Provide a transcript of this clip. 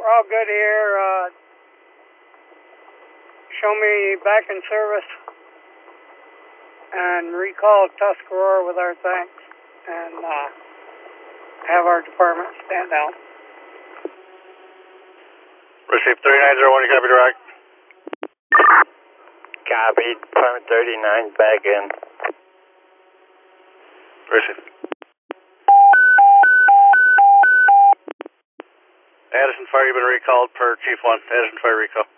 We're all good here. Show me back in service and recall Tuscarora with our thanks and have our department stand down. Receive 3901, you copy direct? Copy, Department 39 back in. Receive. Addison Fire, you've been recalled per Chief 1. Addison Fire recall.